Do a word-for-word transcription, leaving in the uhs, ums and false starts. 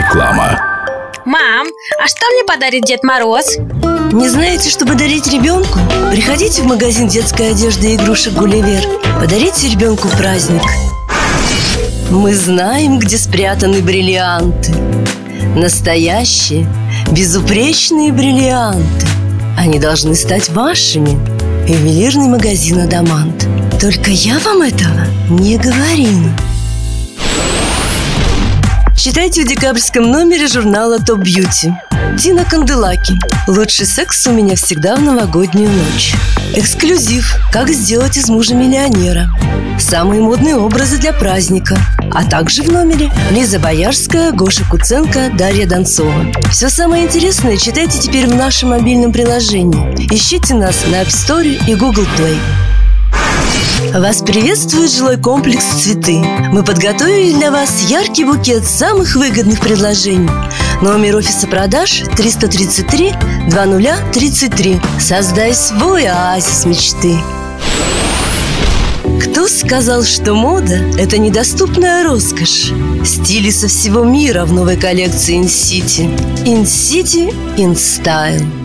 Реклама. Мам, а что мне подарит Дед Мороз? Не знаете, что подарить ребенку? Приходите в магазин детской одежды и игрушек «Гулливер». Подарите ребенку праздник. Мы знаем, где спрятаны бриллианты. Настоящие, безупречные бриллианты. Они должны стать вашими. Ювелирный магазин «Адамант». Только я вам этого не говорила. Читайте в декабрьском номере журнала «Топ Бьюти». Тина Канделаки. Лучший секс у меня всегда в новогоднюю ночь. Эксклюзив. Как сделать из мужа миллионера. Самые модные образы для праздника. А также в номере Лиза Боярская, Гоша Куценко, Дарья Донцова. Все самое интересное читайте теперь в нашем мобильном приложении. Ищите нас на App Store и Google Play. Вас приветствует жилой комплекс «Цветы». Мы подготовили для вас яркий букет самых выгодных предложений. Номер офиса продаж триста тридцать три двадцать тридцать три. Создай свой оазис мечты. Кто сказал, что мода – это недоступная роскошь? Стили со всего мира в новой коллекции InCity. InCity in Style.